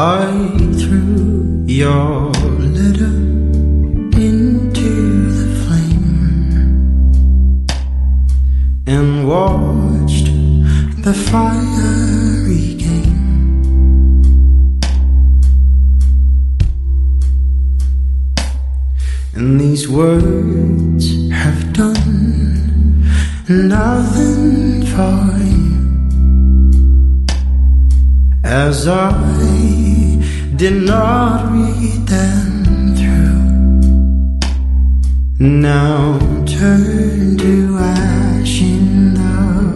I threw your letter into the flame and watched the fire regain. And these words have done nothing for you, as I did not read them through. Now turn to ash in the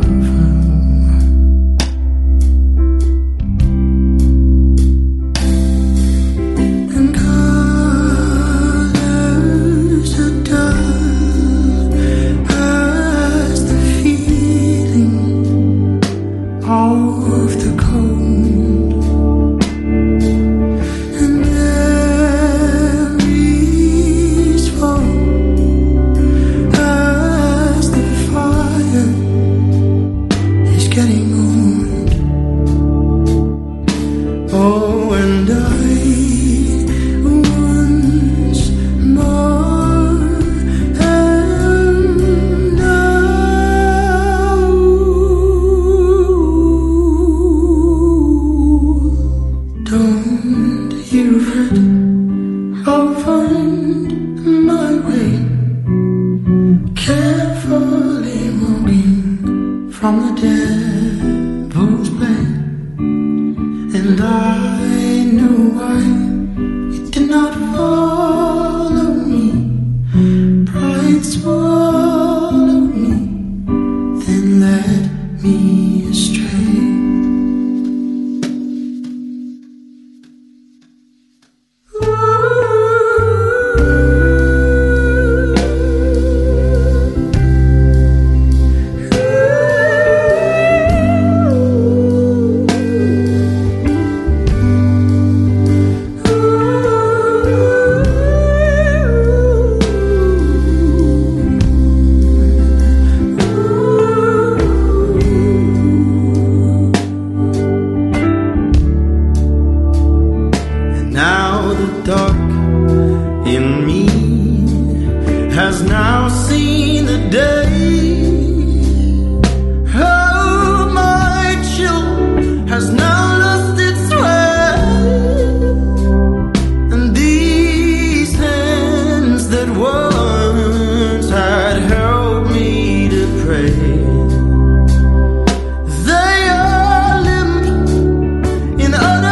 of the cold, and memories fall as the fire is getting old. Oh, and I once more am now. Don't you fret, I'll find my way, carefully walking from the devil's play. And I know why you did not follow me. Pride swallowed me, then led me astray. Now the dark in me has now seen the day. Oh, my chill has now lost its way, and these hands that once had helped me to pray, they are limp in utter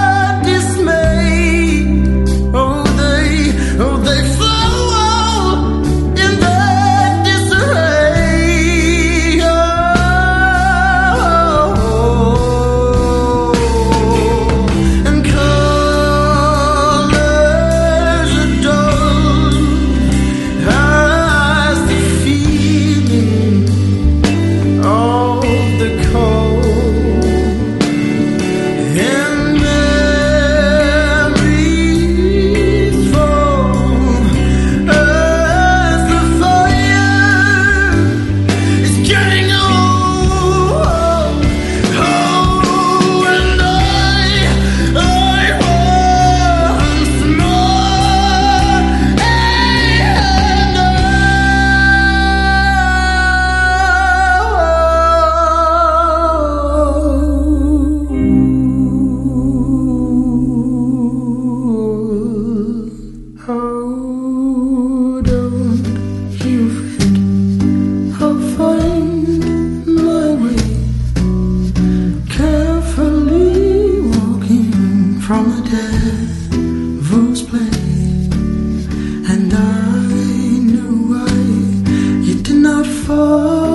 from the devil's play. And I knew why you did not fall.